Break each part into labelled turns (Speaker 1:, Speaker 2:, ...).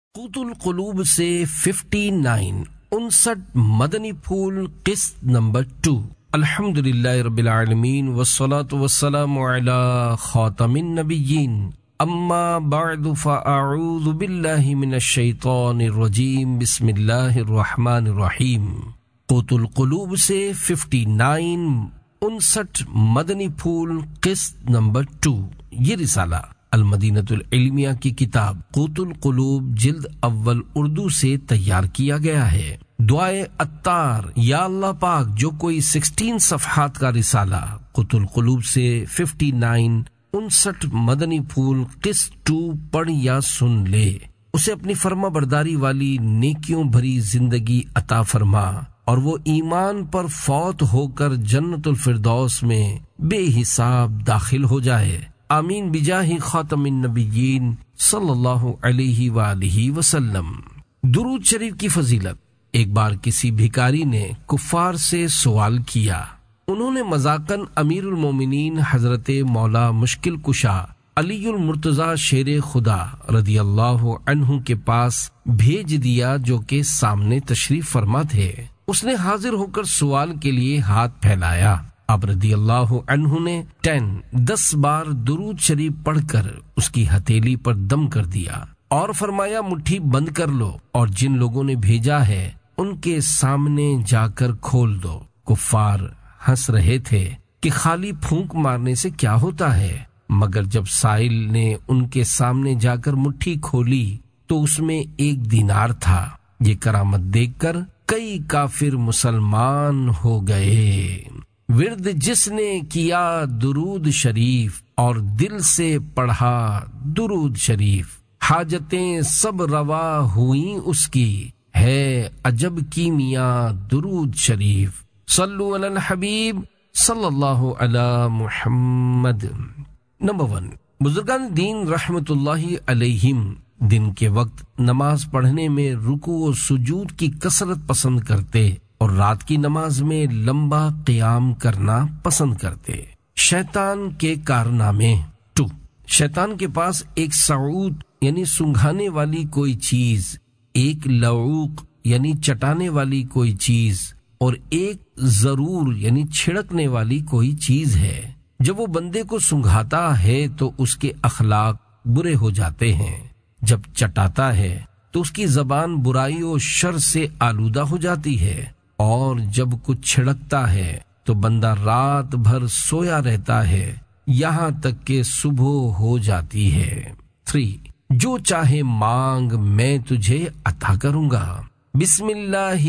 Speaker 1: قوت القلوب سے 59 مدنی پھول قسط نمبر 2۔ الحمدللہ رب العالمین والصلاة والسلام علی خاتم النبیین، اما بعد فاعوذ باللہ من الشیطان الرجیم، بسم اللہ الرحمن الرحیم۔ قوت القلوب سے 59 مدنی پھول قسط نمبر 2۔ یہ رسالہ المدینۃ العلمیہ کی کتاب قوت القلوب جلد اول اردو سے تیار کیا گیا ہے۔ دعائے عطار، یا اللہ پاک جو کوئی 16 صفحات کا رسالہ قوت القلوب سے 59 مدنی پھول قسط 2 پڑھ یا سن لے، اسے اپنی فرما برداری والی نیکیوں بھری زندگی عطا فرما اور وہ ایمان پر فوت ہو کر جنت الفردوس میں بے حساب داخل ہو جائے، آمین بجاہ خاتم النبیین صلی اللہ علیہ وآلہ وسلم۔ درود شریف کی فضیلت۔ ایک بار کسی بھکاری نے کفار سے سوال کیا۔ انہوں نے مذاقاً امیر المومنین حضرت مولا مشکل کشا علی المرتضی شیر خدا رضی اللہ عنہ کے پاس بھیج دیا، جو کہ سامنے تشریف فرما تھے۔ اس نے حاضر ہو کر سوال کے لیے ہاتھ پھیلایا۔ اب رضی اللہ عنہ نے 10 بار درود شریف پڑھ کر اس کی ہتھیلی پر دم کر دیا اور فرمایا، مٹھی بند کر لو اور جن لوگوں نے بھیجا ہے ان کے سامنے جا کر کھول دو۔ کفار ہنس رہے تھے کہ خالی پھونک مارنے سے کیا ہوتا ہے، مگر جب سائل نے ان کے سامنے جا کر مٹھی کھولی تو اس میں 1 دینار تھا۔ یہ کرامت دیکھ کر کئی کافر مسلمان ہو گئے۔ ورد جس نے کیا درود شریف اور دل سے پڑھا درود شریف، حاجتیں سب روا ہوئیں اس کی، ہے عجب کی میاں درود شریف۔ صلو علی الحبیب صلی اللہ علی محمد۔ نمبر 1، بزرگان دین رحمت اللہ علیہم دن کے وقت نماز پڑھنے میں رکوع و سجود کی کثرت پسند کرتے اور رات کی نماز میں لمبا قیام کرنا پسند کرتے۔ شیطان کے کارنامے 2۔ شیطان کے پاس ایک سعود یعنی سنگھانے والی کوئی چیز، ایک لعوق یعنی چٹانے والی کوئی چیز اور ایک ضرور یعنی چھڑکنے والی کوئی چیز ہے۔ جب وہ بندے کو سنگھاتا ہے تو اس کے اخلاق برے ہو جاتے ہیں، جب چٹاتا ہے تو اس کی زبان برائی و شر سے آلودہ ہو جاتی ہے، اور جب کچھ چھڑکتا ہے تو بندہ رات بھر سویا رہتا ہے یہاں تک کہ صبح ہو جاتی ہے۔ 3، جو چاہے مانگ میں تجھے عطا کروں گا۔ بسم اللہ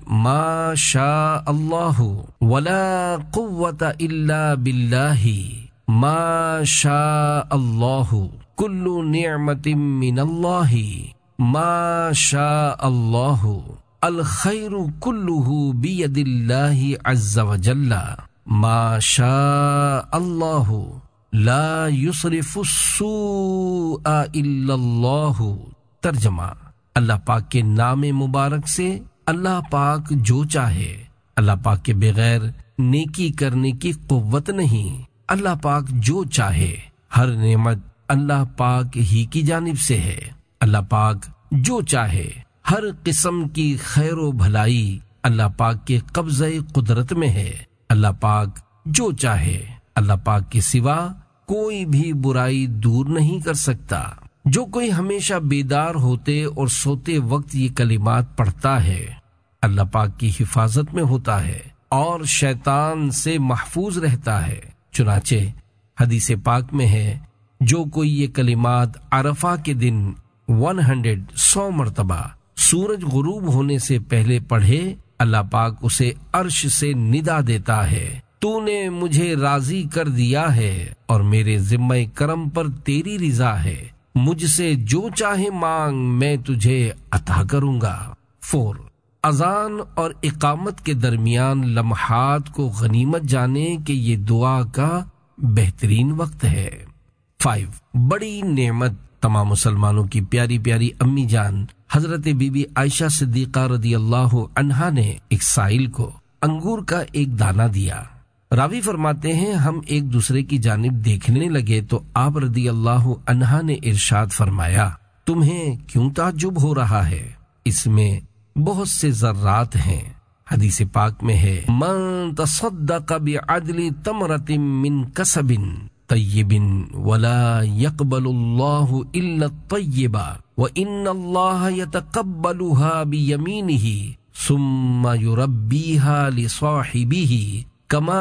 Speaker 1: ما شاء اللہ ولا قوة الا باللہ ما شاء اللہ کل نعمت من اللہ ما شاء اللہ الخیر کلہ بید اللہ عز وجل ما شاء اللہ لا یصرف السوء الا اللہ۔ ترجمہ، اللہ پاک کے نام مبارک سے اللہ پاک جو چاہے۔ اللہ پاک کے بغیر نیکی کرنے کی قوت نہیں۔ اللہ پاک جو چاہے، ہر نعمت اللہ پاک ہی کی جانب سے ہے۔ اللہ پاک جو چاہے، ہر قسم کی خیر و بھلائی اللہ پاک کے قبضہ قدرت میں ہے۔ اللہ پاک جو چاہے، اللہ پاک کے سوا کوئی بھی برائی دور نہیں کر سکتا۔ جو کوئی ہمیشہ بیدار ہوتے اور سوتے وقت یہ کلمات پڑھتا ہے، اللہ پاک کی حفاظت میں ہوتا ہے اور شیطان سے محفوظ رہتا ہے۔ چنانچہ حدیث پاک میں ہے، جو کوئی یہ کلمات عرفہ کے دن 100 مرتبہ سورج غروب ہونے سے پہلے پڑھے، اللہ پاک اسے عرش سے ندا دیتا ہے، تو نے مجھے راضی کر دیا ہے اور میرے ذمہ کرم پر تیری رضا ہے، مجھ سے جو چاہے مانگ میں تجھے عطا کروں گا۔ 4، اذان اور اقامت کے درمیان لمحات کو غنیمت جانے کہ یہ دعا کا بہترین وقت ہے۔ 5، بڑی نعمت تمام مسلمانوں کی پیاری پیاری امی جان حضرت بی بی عائشہ صدیقہ رضی اللہ عنہا نے ایک سائل کو انگور کا ایک دانہ دیا۔ راوی فرماتے ہیں، ہم ایک دوسرے کی جانب دیکھنے لگے تو آپ رضی اللہ عنہا نے ارشاد فرمایا، تمہیں کیوں تعجب ہو رہا ہے؟ اس میں بہت سے ذرات ہیں۔ حدیث پاک میں ہے من تصدق بعدل تمرۃ من کسب طیب ولا يقبل اللہ الا الطیب وان اللہ یتقبلها بیمینہ ثم یربیها لصاحبہ کما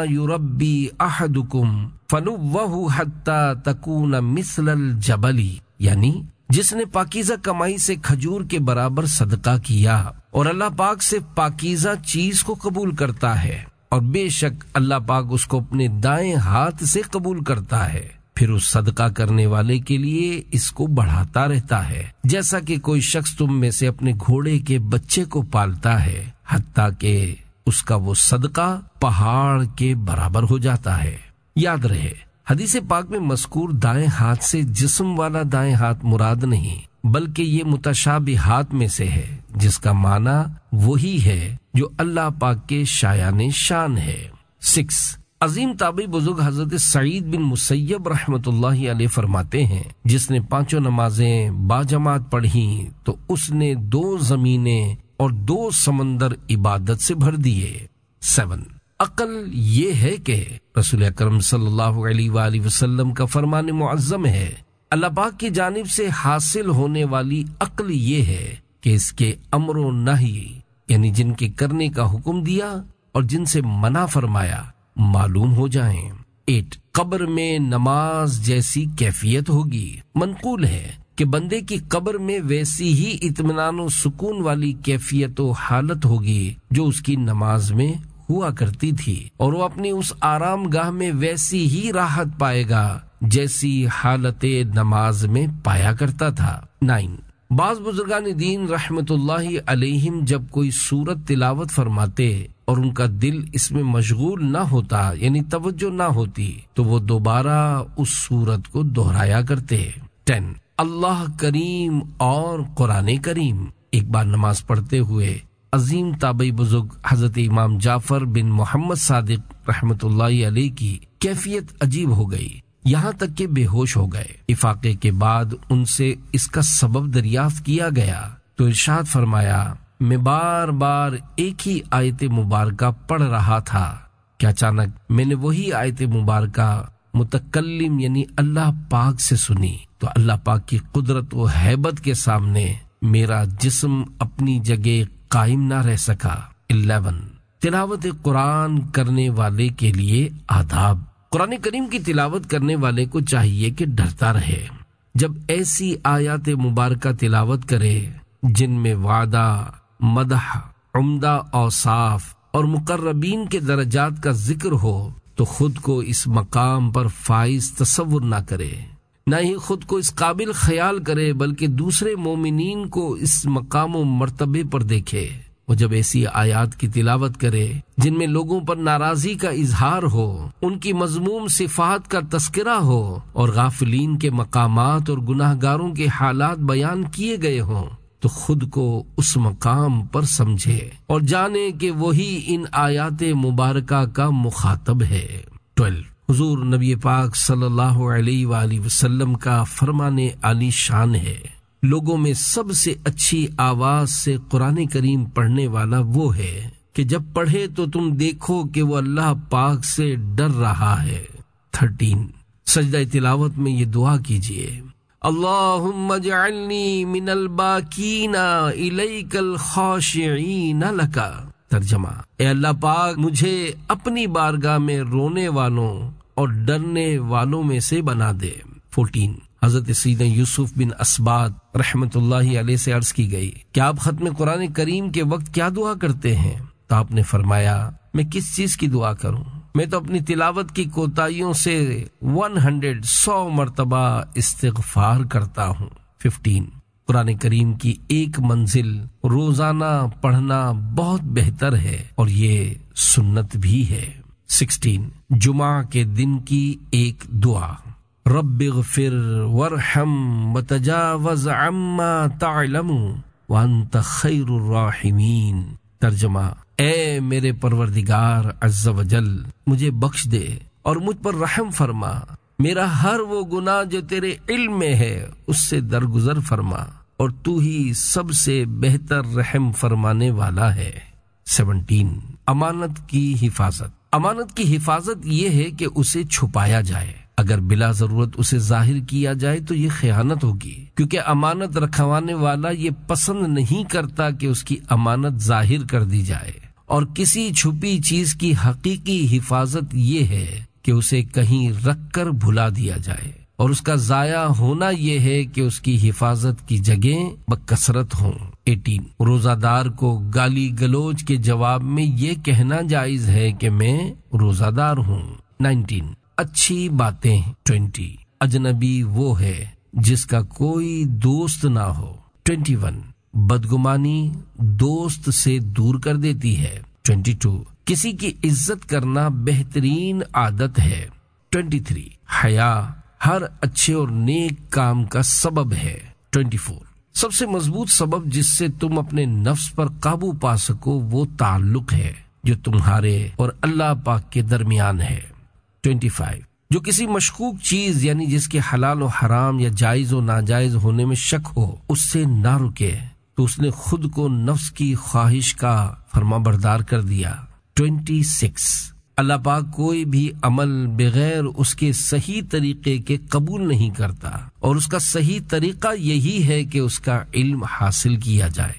Speaker 1: یربی احدکم فنوہ حتی تکون مثل الجبل، یعنی جس نے پاکیزہ کمائی سے کھجور کے برابر صدقہ کیا اور اللہ پاک سے پاکیزہ چیز کو قبول کرتا ہے، اور بے شک اللہ پاک اس کو اپنے دائیں ہاتھ سے قبول کرتا ہے، پھر اس صدقہ کرنے والے کے لیے اس کو بڑھاتا رہتا ہے، جیسا کہ کوئی شخص تم میں سے اپنے گھوڑے کے بچے کو پالتا ہے، حتیٰ کہ اس کا وہ صدقہ پہاڑ کے برابر ہو جاتا ہے۔ یاد رہے، حدیث پاک میں مذکور دائیں ہاتھ سے جسم والا دائیں ہاتھ مراد نہیں، بلکہ یہ متشابہات میں سے ہے، جس کا معنی وہی ہے جو اللہ پاک کے شایان شان ہے۔ 6 عظیم تابعی بزرگ حضرت سعید بن مسیب رحمت اللہ علیہ فرماتے ہیں، جس نے 5 نمازیں باجماعت پڑھیں تو اس نے 2 زمینیں اور 2 سمندر عبادت سے بھر دیے۔ 7 عقل یہ ہے کہ رسول اکرم صلی اللہ علیہ وآلہ وسلم کا فرمان معظم ہے، اللہ پاک کی جانب سے حاصل ہونے والی عقل یہ ہے کہ اس کے امر و نہی، یعنی جن کے کرنے کا حکم دیا اور جن سے منع فرمایا، معلوم ہو جائیں۔ 8 قبر میں نماز جیسی کیفیت ہوگی۔ منقول ہے کہ بندے کی قبر میں ویسی ہی اطمینان و سکون والی کیفیت و حالت ہوگی جو اس کی نماز میں ہوا کرتی تھی، اور وہ اپنی اس آرام گاہ میں ویسی ہی راحت پائے گا جیسی حالت نماز میں پایا کرتا تھا۔ 9 بعض بزرگان دین رحمت اللہ علیہم جب کوئی سورت تلاوت فرماتے اور ان کا دل اس میں مشغول نہ ہوتا، یعنی توجہ نہ ہوتی، تو وہ دوبارہ اس سورت کو دہرایا کرتے۔ 10 اللہ کریم اور قرآن کریم۔ ایک بار نماز پڑھتے ہوئے عظیم تابعی بزرگ حضرت امام جعفر بن محمد صادق رحمت اللہ علیہ کی کیفیت عجیب ہو گئی، یہاں تک کہ بے ہوش ہو گئے۔ افاقے کے بعد ان سے اس کا سبب دریافت کیا گیا تو ارشاد فرمایا، میں بار بار ایک ہی آیت مبارکہ پڑھ رہا تھا کہ اچانک میں نے وہی آیت مبارکہ متکلم یعنی اللہ پاک سے سنی، تو اللہ پاک کی قدرت و ہیبت کے سامنے میرا جسم اپنی جگہ قائم نہ رہ سکا۔ 11 تلاوت قرآن کرنے والے کے لیے آداب۔ قرآن کریم کی تلاوت کرنے والے کو چاہیے کہ ڈرتا رہے۔ جب ایسی آیات مبارکہ تلاوت کرے جن میں وعدہ، مدح، عمدہ اوصاف اور مقربین کے درجات کا ذکر ہو، تو خود کو اس مقام پر فائز تصور نہ کرے، نہ ہی خود کو اس قابل خیال کرے، بلکہ دوسرے مومنین کو اس مقام و مرتبے پر دیکھے۔ وہ جب ایسی آیات کی تلاوت کرے جن میں لوگوں پر ناراضی کا اظہار ہو، ان کی مذموم صفات کا تذکرہ ہو، اور غافلین کے مقامات اور گناہ گاروں کے حالات بیان کیے گئے ہوں، تو خود کو اس مقام پر سمجھے اور جانے کہ وہی ان آیات مبارکہ کا مخاطب ہے۔ 12 حضور نبی پاک صلی اللہ علیہ وآلہ وسلم کا فرمان عالی شان ہے، لوگوں میں سب سے اچھی آواز سے قرآن کریم پڑھنے والا وہ ہے کہ جب پڑھے تو تم دیکھو کہ وہ اللہ پاک سے ڈر رہا ہے۔ 13 سجدہ تلاوت میں یہ دعا کیجئے، اللہم اجعلنی من الباکین الیک الخاشعین لکا۔ ترجمہ، اے اللہ پاک مجھے اپنی بارگاہ میں رونے والوں اور ڈرنے والوں میں سے بنا دے۔ 14 حضرت سیدنا یوسف بن اسبات رحمت اللہ علیہ سے عرض کی گئی کہ آپ ختم قرآن کریم کے وقت کیا دعا کرتے ہیں؟ تو آپ نے فرمایا، میں کس چیز کی دعا کروں؟ میں تو اپنی تلاوت کی کوتاہیوں سے 100 مرتبہ استغفار کرتا ہوں۔ 15 قرآن کریم کی ایک منزل روزانہ پڑھنا بہت بہتر ہے اور یہ سنت بھی ہے۔ 16 جمعہ کے دن کی ایک دعا، رب اغفر وارحم وتجاوز عما تعلم وانت خیر الراحمین۔ ترجمہ، اے میرے پروردگار عز و جل، مجھے بخش دے اور مجھ پر رحم فرما، میرا ہر وہ گناہ جو تیرے علم میں ہے اس سے درگزر فرما، اور تو ہی سب سے بہتر رحم فرمانے والا ہے۔ 17 امانت کی حفاظت۔ امانت کی حفاظت یہ ہے کہ اسے چھپایا جائے، اگر بلا ضرورت اسے ظاہر کیا جائے تو یہ خیانت ہوگی، کیونکہ امانت رکھوانے والا یہ پسند نہیں کرتا کہ اس کی امانت ظاہر کر دی جائے، اور کسی چھپی چیز کی حقیقی حفاظت یہ ہے کہ اسے کہیں رکھ کر بھلا دیا جائے، اور اس کا ضائع ہونا یہ ہے کہ اس کی حفاظت کی جگہیں بکثرت ہوں۔ 18 روزہ دار کو گالی گلوچ کے جواب میں یہ کہنا جائز ہے کہ میں روزہ دار ہوں۔ 19 اچھی باتیں۔ 20 اجنبی وہ ہے جس کا کوئی دوست نہ ہو۔ 21 بدگمانی دوست سے دور کر دیتی ہے۔ 22 کسی کی عزت کرنا بہترین عادت ہے۔ 23 حیا ہر اچھے اور نیک کام کا سبب ہے۔ 24 سب سے مضبوط سبب جس سے تم اپنے نفس پر قابو پا سکو وہ تعلق ہے جو تمہارے اور اللہ پاک کے درمیان ہے۔ 25 جو کسی مشکوک چیز یعنی جس کے حلال و حرام یا جائز و ناجائز ہونے میں شک ہو اس سے نہ رکے تو اس نے خود کو نفس کی خواہش کا فرما بردار کر دیا۔ 26 اللہ پاک کوئی بھی عمل بغیر اس کے صحیح طریقے کے قبول نہیں کرتا، اور اس کا صحیح طریقہ یہی ہے کہ اس کا علم حاصل کیا جائے۔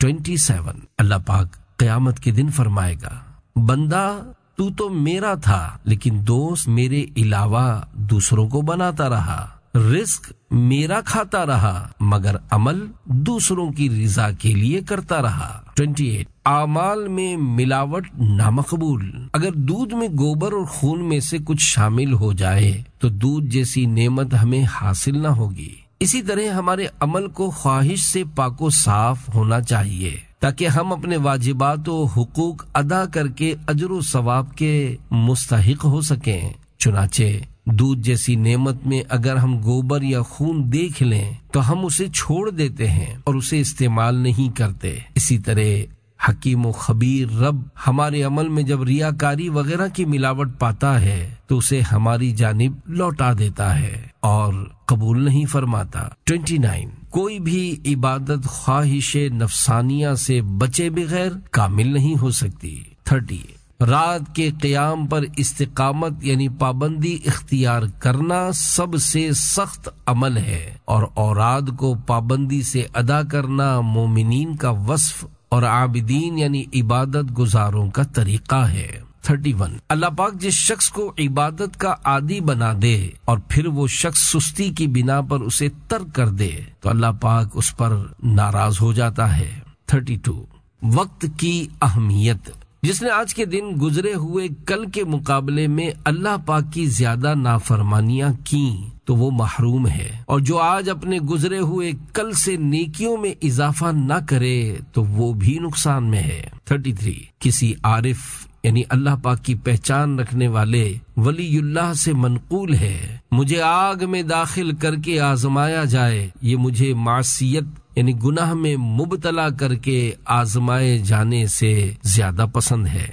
Speaker 1: 27 اللہ پاک قیامت کے دن فرمائے گا، بندہ تو میرا تھا لیکن دوست میرے علاوہ دوسروں کو بناتا رہا، رزق میرا کھاتا رہا مگر عمل دوسروں کی رضا کے لیے کرتا رہا۔ 28 اعمال میں ملاوٹ نامقبول۔ اگر دودھ میں گوبر اور خون میں سے کچھ شامل ہو جائے تو دودھ جیسی نعمت ہمیں حاصل نہ ہوگی۔ اسی طرح ہمارے عمل کو خواہش سے پاک و صاف ہونا چاہیے تاکہ ہم اپنے واجبات و حقوق ادا کر کے اجر و ثواب کے مستحق ہو سکیں۔ چنانچہ دودھ جیسی نعمت میں اگر ہم گوبر یا خون دیکھ لیں تو ہم اسے چھوڑ دیتے ہیں اور اسے استعمال نہیں کرتے۔ اسی طرح حکیم و خبیر رب ہمارے عمل میں جب ریاکاری وغیرہ کی ملاوٹ پاتا ہے تو اسے ہماری جانب لوٹا دیتا ہے اور قبول نہیں فرماتا۔ 29 کوئی بھی عبادت خواہش نفسانیہ سے بچے بغیر کامل نہیں ہو سکتی۔ 30 رات کے قیام پر استقامت یعنی پابندی اختیار کرنا سب سے سخت عمل ہے، اور اوراد کو پابندی سے ادا کرنا مومنین کا وصف اور عابدین یعنی عبادت گزاروں کا طریقہ ہے۔ 31 اللہ پاک جس شخص کو عبادت کا عادی بنا دے اور پھر وہ شخص سستی کی بنا پر اسے ترک کر دے تو اللہ پاک اس پر ناراض ہو جاتا ہے۔ 32 وقت کی اہمیت۔ جس نے آج کے دن گزرے ہوئے کل کے مقابلے میں اللہ پاک کی زیادہ نافرمانیاں کیں تو وہ محروم ہے، اور جو آج اپنے گزرے ہوئے کل سے نیکیوں میں اضافہ نہ کرے تو وہ بھی نقصان میں ہے۔ 33 کسی عارف یعنی اللہ پاک کی پہچان رکھنے والے ولی اللہ سے منقول ہے، مجھے آگ میں داخل کر کے آزمایا جائے، یہ مجھے معصیت یعنی گناہ میں مبتلا کر کے آزمائے جانے سے زیادہ پسند ہے۔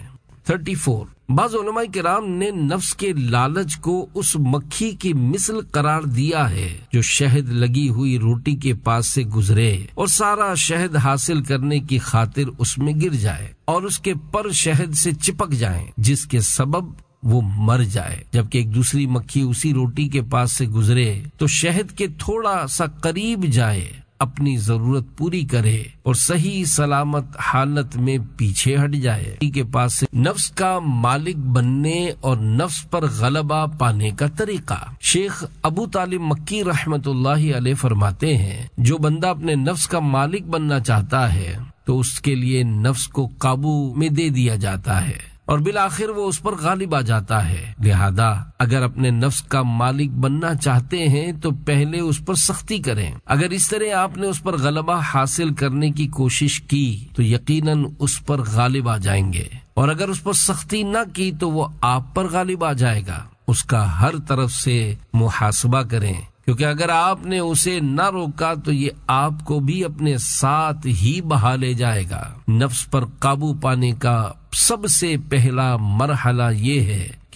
Speaker 1: 34 بعض علماء کرام نے نفس کے لالچ کو اس مکھی کی مثل قرار دیا ہے جو شہد لگی ہوئی روٹی کے پاس سے گزرے اور سارا شہد حاصل کرنے کی خاطر اس میں گر جائے اور اس کے پر شہد سے چپک جائیں جس کے سبب وہ مر جائے، جبکہ ایک دوسری مکھی اسی روٹی کے پاس سے گزرے تو شہد کے تھوڑا سا قریب جائے، اپنی ضرورت پوری کرے اور صحیح سلامت حالت میں پیچھے ہٹ جائے۔ کے پاس سے نفس کا مالک بننے اور نفس پر غلبہ پانے کا طریقہ۔ شیخ ابو طالب مکی رحمت اللہ علیہ فرماتے ہیں، جو بندہ اپنے نفس کا مالک بننا چاہتا ہے تو اس کے لیے نفس کو قابو میں دے دیا جاتا ہے اور بالآخر وہ اس پر غالب آ جاتا ہے۔ لہذا اگر اپنے نفس کا مالک بننا چاہتے ہیں تو پہلے اس پر سختی کریں۔ اگر اس طرح آپ نے اس پر غلبہ حاصل کرنے کی کوشش کی تو یقیناً اس پر غالب آ جائیں گے، اور اگر اس پر سختی نہ کی تو وہ آپ پر غالب آ جائے گا۔ اس کا ہر طرف سے محاسبہ کریں، کیونکہ اگر آپ نے اسے نہ روکا تو یہ آپ کو بھی اپنے ساتھ ہی بہا لے جائے گا۔ نفس پر قابو پانے کا سب سے پہلا مرحلہ یہ ہے کہ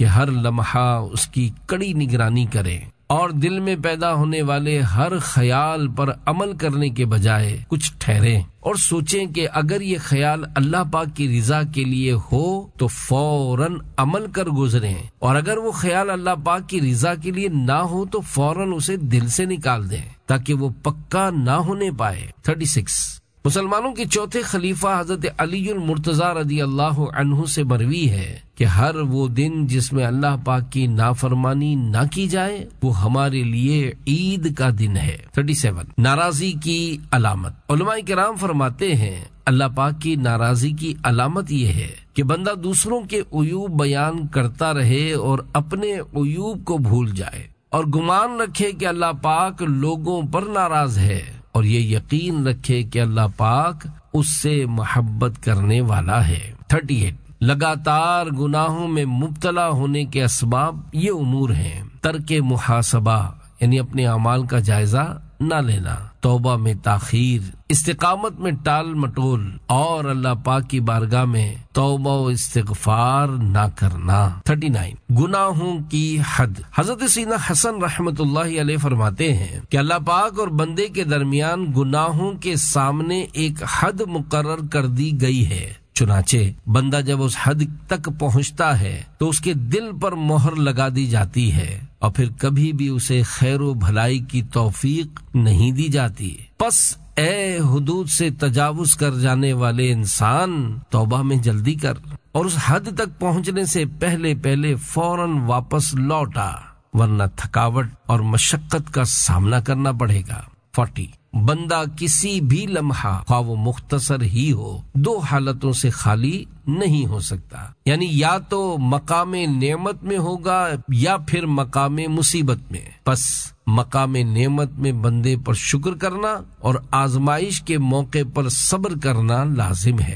Speaker 1: کہ ہر لمحہ اس کی کڑی نگرانی کرے اور دل میں پیدا ہونے والے ہر خیال پر عمل کرنے کے بجائے کچھ ٹھہریں اور سوچیں کہ اگر یہ خیال اللہ پاک کی رضا کے لیے ہو تو فوراً عمل کر گزریں، اور اگر وہ خیال اللہ پاک کی رضا کے لیے نہ ہو تو فوراً اسے دل سے نکال دیں تاکہ وہ پکا نہ ہونے پائے۔ 36 مسلمانوں کے چوتھے خلیفہ حضرت علی المرتضی رضی اللہ عنہ سے مروی ہے کہ ہر وہ دن جس میں اللہ پاک کی نافرمانی نہ کی جائے وہ ہمارے لیے عید کا دن ہے۔ 37 ناراضی کی علامت۔ علماء کرام فرماتے ہیں اللہ پاک کی ناراضی کی علامت یہ ہے کہ بندہ دوسروں کے عیوب بیان کرتا رہے اور اپنے عیوب کو بھول جائے اور گمان رکھے کہ اللہ پاک لوگوں پر ناراض ہے، اور یہ یقین رکھے کہ اللہ پاک اس سے محبت کرنے والا ہے۔ 38 لگاتار گناہوں میں مبتلا ہونے کے اسباب یہ امور ہیں: ترک محاسبہ یعنی اپنے اعمال کا جائزہ نہ لینا، توبہ میں تاخیر، استقامت میں ٹال مٹول، اور اللہ پاک کی بارگاہ میں توبہ و استغفار نہ کرنا۔ 39 گناہوں کی حد۔ حضرت سیدنا حسن رحمت اللہ علیہ فرماتے ہیں کہ اللہ پاک اور بندے کے درمیان گناہوں کے سامنے ایک حد مقرر کر دی گئی ہے، چنانچہ بندہ جب اس حد تک پہنچتا ہے تو اس کے دل پر مہر لگا دی جاتی ہے اور پھر کبھی بھی اسے خیر و بھلائی کی توفیق نہیں دی جاتی۔ پس اے حدود سے تجاوز کر جانے والے انسان، توبہ میں جلدی کر اور اس حد تک پہنچنے سے پہلے فوراً واپس لوٹا، ورنہ تھکاوٹ اور مشقت کا سامنا کرنا پڑے گا۔ 40 بندہ کسی بھی لمحہ خواہ وہ مختصر ہی ہو دو حالتوں سے خالی نہیں ہو سکتا، یعنی یا تو مقام نعمت میں ہوگا یا پھر مقام مصیبت میں۔ پس مقام نعمت میں بندے پر شکر کرنا اور آزمائش کے موقع پر صبر کرنا لازم ہے۔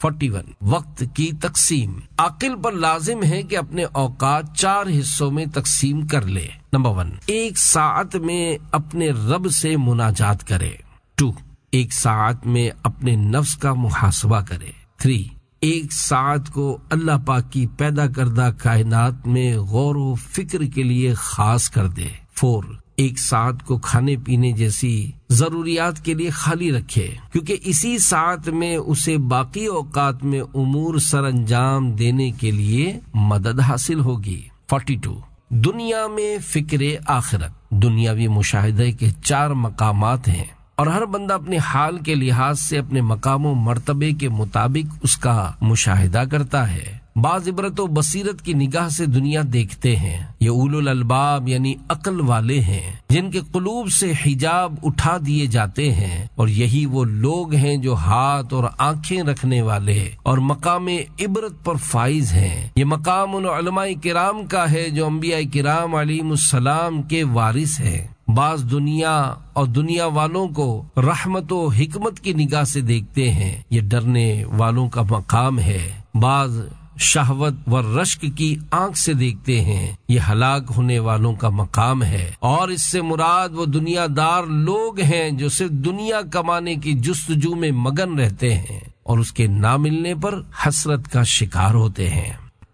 Speaker 1: 41 وقت کی تقسیم۔ عاقل پر لازم ہے کہ اپنے اوقات 4 حصوں میں تقسیم کر لے۔ نمبر 1 1 ساعت میں اپنے رب سے مناجات کرے۔ 2 1 ساعت میں اپنے نفس کا محاسبہ کرے۔ 3 1 ساعت کو اللہ پاک کی پیدا کردہ کائنات میں غور و فکر کے لیے خاص کر دے۔ 4 1 ساعت کو کھانے پینے جیسی ضروریات کے لیے خالی رکھے، کیونکہ اسی ساعت میں اسے باقی اوقات میں امور سر انجام دینے کے لیے مدد حاصل ہوگی۔ 42 دنیا میں فکر آخرت۔ دنیاوی مشاہدے کے 4 مقامات ہیں اور ہر بندہ اپنے حال کے لحاظ سے اپنے مقام و مرتبے کے مطابق اس کا مشاہدہ کرتا ہے۔ بعض عبرت و بصیرت کی نگاہ سے دنیا دیکھتے ہیں، یہ اولو الالباب یعنی عقل والے ہیں جن کے قلوب سے حجاب اٹھا دیے جاتے ہیں، اور یہی وہ لوگ ہیں جو ہاتھ اور آنکھیں رکھنے والے اور مقام عبرت پر فائز ہیں۔ یہ مقام ان علماء کرام کا ہے جو انبیاء کرام علیہم السلام کے وارث ہیں۔ بعض دنیا اور دنیا والوں کو رحمت و حکمت کی نگاہ سے دیکھتے ہیں، یہ ڈرنے والوں کا مقام ہے۔ بعض شہوت و رشک کی آنکھ سے دیکھتے ہیں، یہ ہلاک ہونے والوں کا مقام ہے۔ اور اس سے مراد وہ دنیا دار لوگ ہیں جو صرف دنیا کمانے کی جستجو میں مگن رہتے ہیں اور اس کے نہ ملنے پر حسرت کا شکار ہوتے ہیں۔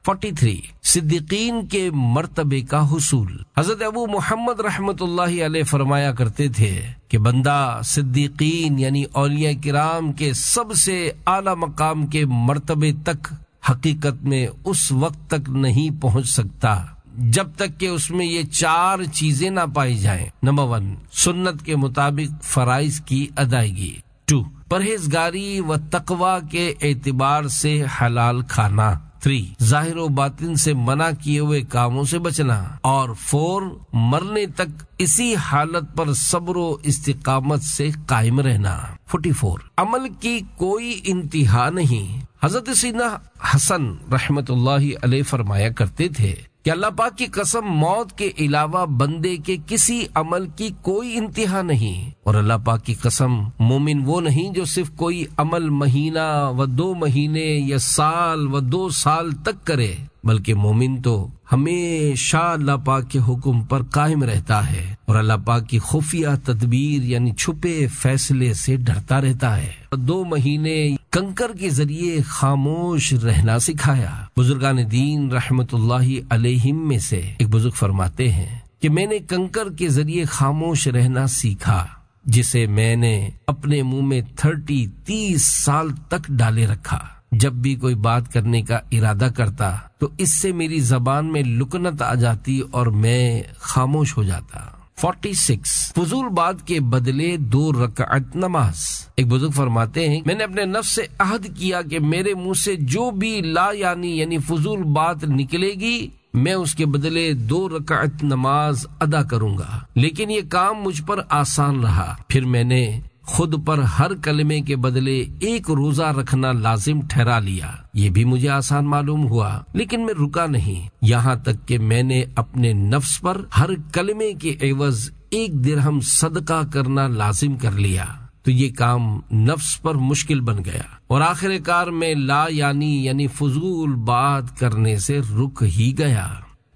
Speaker 1: 43 صدیقین کے مرتبے کا حصول۔ حضرت ابو محمد رحمت اللہ علیہ فرمایا کرتے تھے کہ بندہ صدیقین یعنی اولیاء کرام کے سب سے اعلیٰ مقام کے مرتبے تک حقیقت میں اس وقت تک نہیں پہنچ سکتا جب تک کہ اس میں یہ 4 چیزیں نہ پائی جائیں۔ نمبر 1 سنت کے مطابق فرائض کی ادائیگی۔ 2 پرہیزگاری و تقوی کے اعتبار سے حلال کھانا۔ 3 ظاہر و باطن سے منع کیے ہوئے کاموں سے بچنا۔ اور 4 مرنے تک اسی حالت پر صبر و استقامت سے قائم رہنا۔ 44 عمل کی کوئی انتہا نہیں۔ حضرت سیدنا حسن رحمت اللہ علیہ فرمایا کرتے تھے کہ اللہ پاک کی قسم، موت کے علاوہ بندے کے کسی عمل کی کوئی انتہا نہیں، اور اللہ پاک کی قسم، مومن وہ نہیں جو صرف کوئی عمل مہینہ و 2 مہینے یا سال و 2 سال تک کرے، بلکہ مومن تو ہمیشہ اللہ پاک کے حکم پر قائم رہتا ہے اور اللہ پاک کی خفیہ تدبیر یعنی چھپے فیصلے سے ڈرتا رہتا ہے۔ 2 مہینے کنکر کے ذریعے خاموش رہنا سکھایا۔ بزرگان دین رحمت اللہ علیہم میں سے ایک بزرگ فرماتے ہیں کہ میں نے کنکر کے ذریعے خاموش رہنا سیکھا، جسے میں نے اپنے منہ میں 30 سال تک ڈالے رکھا۔ جب بھی کوئی بات کرنے کا ارادہ کرتا تو اس سے میری زبان میں لکنت آ جاتی اور میں خاموش ہو جاتا۔ 46 فضول بات کے بدلے 2 رکعت نماز۔ ایک بزرگ فرماتے ہیں، میں نے اپنے نفس سے عہد کیا کہ میرے منہ سے جو بھی لا یعنی فضول بات نکلے گی میں اس کے بدلے 2 رکعت نماز ادا کروں گا، لیکن یہ کام مجھ پر آسان رہا۔ پھر میں نے خود پر ہر کلمے کے بدلے 1 روزہ رکھنا لازم ٹھہرا لیا۔ یہ بھی مجھے آسان معلوم ہوا، لیکن میں رکا نہیں، یہاں تک کہ میں نے اپنے نفس پر ہر کلمے کے عوض 1 درہم صدقہ کرنا لازم کر لیا، تو یہ کام نفس پر مشکل بن گیا اور آخر کار میں لا یعنی فضول بات کرنے سے رک ہی گیا۔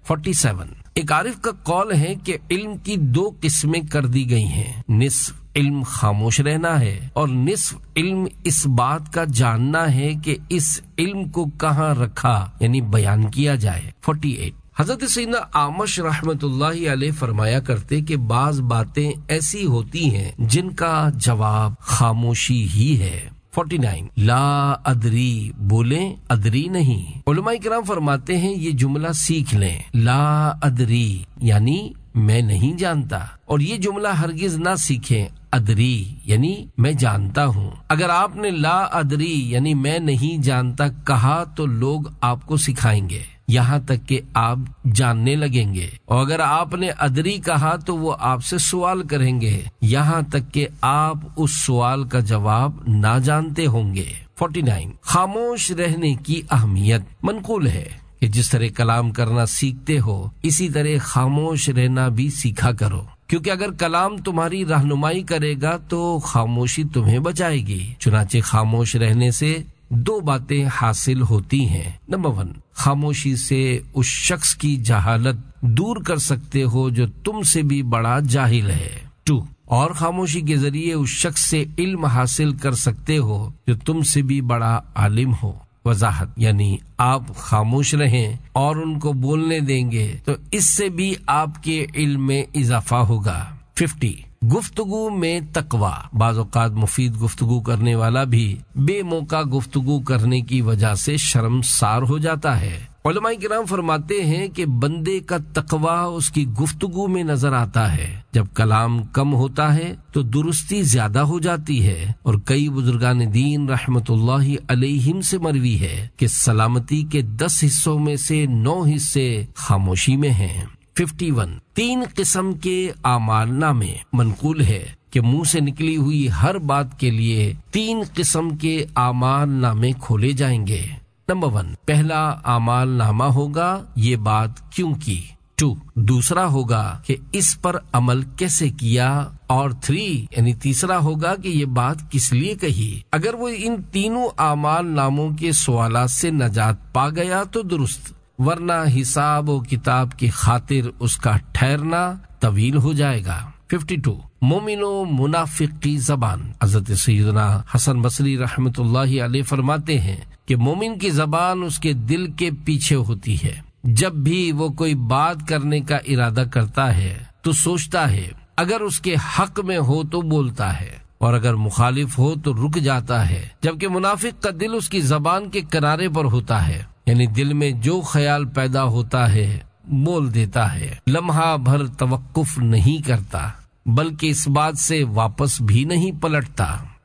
Speaker 1: 47 ایک عارف کا قول ہے کہ علم کی 2 قسمیں کر دی گئی ہیں، نصف علم خاموش رہنا ہے اور نصف علم اس بات کا جاننا ہے کہ اس علم کو کہاں رکھا یعنی بیان کیا جائے۔ 48 حضرت سیدنا اعمش رحمت اللہ علیہ فرمایا کرتے کہ بعض باتیں ایسی ہوتی ہیں جن کا جواب خاموشی ہی ہے۔ 49 لا ادری بولیں ادری نہیں۔ علماء کرام فرماتے ہیں یہ جملہ سیکھ لیں، لا ادری یعنی میں نہیں جانتا، اور یہ جملہ ہرگز نہ سیکھیں، ادری یعنی میں جانتا ہوں۔ اگر آپ نے لا ادری یعنی میں نہیں جانتا کہا تو لوگ آپ کو سکھائیں گے یہاں تک کہ آپ جاننے لگیں گے، اور اگر آپ نے ادری کہا تو وہ آپ سے سوال کریں گے یہاں تک کہ آپ اس سوال کا جواب نہ جانتے ہوں گے۔ 49 خاموش رہنے کی اہمیت۔ منقول ہے کہ جس طرح کلام کرنا سیکھتے ہو اسی طرح خاموش رہنا بھی سیکھا کرو، کیونکہ اگر کلام تمہاری رہنمائی کرے گا تو خاموشی تمہیں بچائے گی۔ چنانچہ خاموش رہنے سے 2 باتیں حاصل ہوتی ہیں۔ نمبر 1 خاموشی سے اس شخص کی جہالت دور کر سکتے ہو جو تم سے بھی بڑا جاہل ہے۔ 2 اور خاموشی کے ذریعے اس شخص سے علم حاصل کر سکتے ہو جو تم سے بھی بڑا عالم ہو۔ وضاحت یعنی آپ خاموش رہیں اور ان کو بولنے دیں گے تو اس سے بھی آپ کے علم میں اضافہ ہوگا۔ 50 گفتگو میں تقوی۔ بعض اوقات مفید گفتگو کرنے والا بھی بے موقع گفتگو کرنے کی وجہ سے شرمسار ہو جاتا ہے۔ علماء کرام فرماتے ہیں کہ بندے کا تقوی اس کی گفتگو میں نظر آتا ہے۔ جب کلام کم ہوتا ہے تو درستی زیادہ ہو جاتی ہے، اور کئی بزرگان دین رحمت اللہ علیہم سے مروی ہے کہ سلامتی کے 10 حصوں میں سے 9 حصے خاموشی میں ہیں۔ 51 3 قسم کے اعمال نامے۔ منقول ہے کہ منہ سے نکلی ہوئی ہر بات کے لیے 3 قسم کے اعمال نامے کھولے جائیں گے۔ نمبر 1 پہلا اعمال نامہ ہوگا یہ بات کیوں کی، 2 دوسرا ہوگا کہ اس پر عمل کیسے کیا، اور 3 یعنی تیسرا ہوگا کہ یہ بات کس لیے کہی۔ اگر وہ ان تینوں اعمال ناموں کے سوالات سے نجات پا گیا تو درست، ورنہ حساب و کتاب کی خاطر اس کا ٹھہرنا طویل ہو جائے گا۔ 52 مومن و منافق کی زبان۔ حضرت سیدنا حسن بصری رحمت اللہ علیہ فرماتے ہیں کہ مومن کی زبان اس کے دل کے پیچھے ہوتی ہے۔ جب بھی وہ کوئی بات کرنے کا ارادہ کرتا ہے تو سوچتا ہے، اگر اس کے حق میں ہو تو بولتا ہے، اور اگر مخالف ہو تو رک جاتا ہے، جبکہ منافق کا دل اس کی زبان کے کنارے پر ہوتا ہے، یعنی دل میں جو خیال پیدا ہوتا ہے بول دیتا ہے، لمحہ بھر توقف نہیں کرتا، بلکہ اس بات سے واپس بھی نہیں پلٹتا۔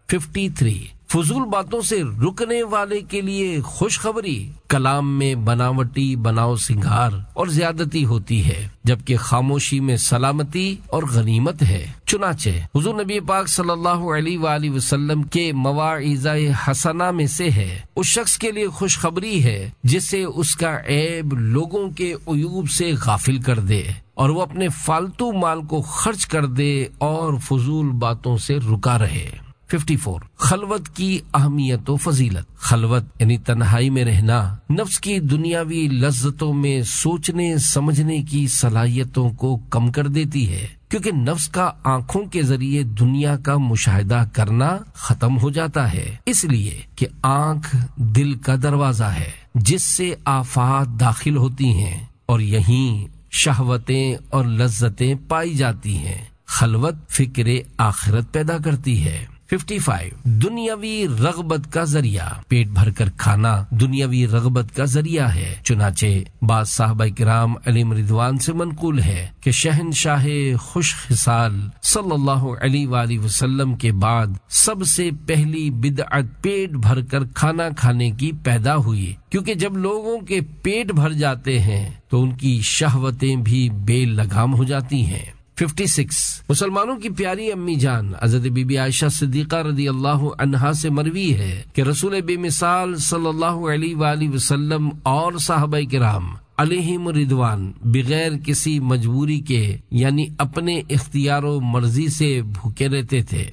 Speaker 1: 53 فضول باتوں سے رکنے والے کے لیے خوشخبری۔ کلام میں بناوٹی بناؤ سنگھار اور زیادتی ہوتی ہے، جبکہ خاموشی میں سلامتی اور غنیمت ہے۔ چنانچہ حضور نبی پاک صلی اللہ علیہ وآلہ وسلم کے مواعظ حسنہ میں سے ہے، اس شخص کے لیے خوشخبری ہے جسے اس کا عیب لوگوں کے عیوب سے غافل کر دے، اور وہ اپنے فالتو مال کو خرچ کر دے اور فضول باتوں سے رکا رہے۔ 54 خلوت کی اہمیت و فضیلت۔ خلوت یعنی تنہائی میں رہنا نفس کی دنیاوی لذتوں میں سوچنے سمجھنے کی صلاحیتوں کو کم کر دیتی ہے، کیونکہ نفس کا آنکھوں کے ذریعے دنیا کا مشاہدہ کرنا ختم ہو جاتا ہے، اس لیے کہ آنکھ دل کا دروازہ ہے جس سے آفات داخل ہوتی ہیں اور یہیں شہوتیں اور لذتیں پائی جاتی ہیں۔ خلوت فکر آخرت پیدا کرتی ہے۔ 55 دنیاوی رغبت کا ذریعہ۔ پیٹ بھر کر کھانا دنیاوی رغبت کا ذریعہ ہے، چنانچہ بعض صحابہ کرام علیہم رضوان سے منقول ہے کہ شہنشاہ خوش خصال صلی اللہ علیہ وآلہ وسلم کے بعد سب سے پہلی بدعت پیٹ بھر کر کھانا کھانے کی پیدا ہوئی، کیونکہ جب لوگوں کے پیٹ بھر جاتے ہیں تو ان کی شہوتیں بھی بے لگام ہو جاتی ہیں۔ 56 مسلمانوں کی پیاری امی جان حضرت بی بی عائشہ صدیقہ رضی اللہ عنہا سے مروی ہے کہ رسول بے مثال صلی اللہ علیہ وآلہ وسلم اور صحابہ کرام علیہم رضوان بغیر کسی مجبوری کے یعنی اپنے اختیار و مرضی سے بھوکے رہتے تھے۔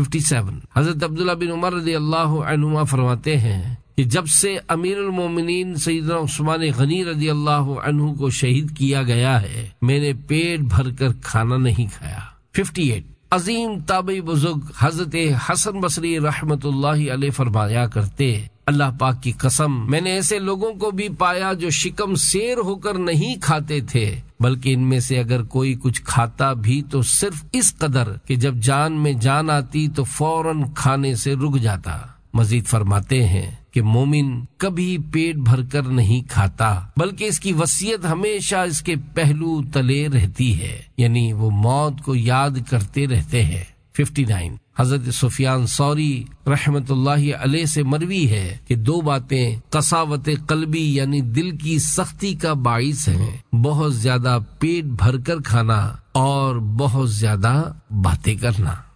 Speaker 1: 57 حضرت عبداللہ بن عمر رضی اللہ عنہما فرماتے ہیں کہ جب سے امیر المومنین سیدنا عثمان غنی رضی اللہ عنہ کو شہید کیا گیا ہے، میں نے پیٹ بھر کر کھانا نہیں کھایا۔ 58 عظیم تابعی بزرگ حضرت حسن بصری رحمت اللہ علیہ فرمایا کرتے، اللہ پاک کی قسم میں نے ایسے لوگوں کو بھی پایا جو شکم سیر ہو کر نہیں کھاتے تھے، بلکہ ان میں سے اگر کوئی کچھ کھاتا بھی تو صرف اس قدر کہ جب جان میں جان آتی تو فوراً کھانے سے رک جاتا۔ مزید فرماتے ہیں کہ مومن کبھی پیٹ بھر کر نہیں کھاتا، بلکہ اس کی وصیت ہمیشہ اس کے پہلو تلے رہتی ہے، یعنی وہ موت کو یاد کرتے رہتے ہیں۔ 59 حضرت سفیان ثوری رحمت اللہ علیہ سے مروی ہے کہ دو باتیں قساوت قلبی یعنی دل کی سختی کا باعث ہیں، بہت زیادہ پیٹ بھر کر کھانا اور بہت زیادہ باتیں کرنا۔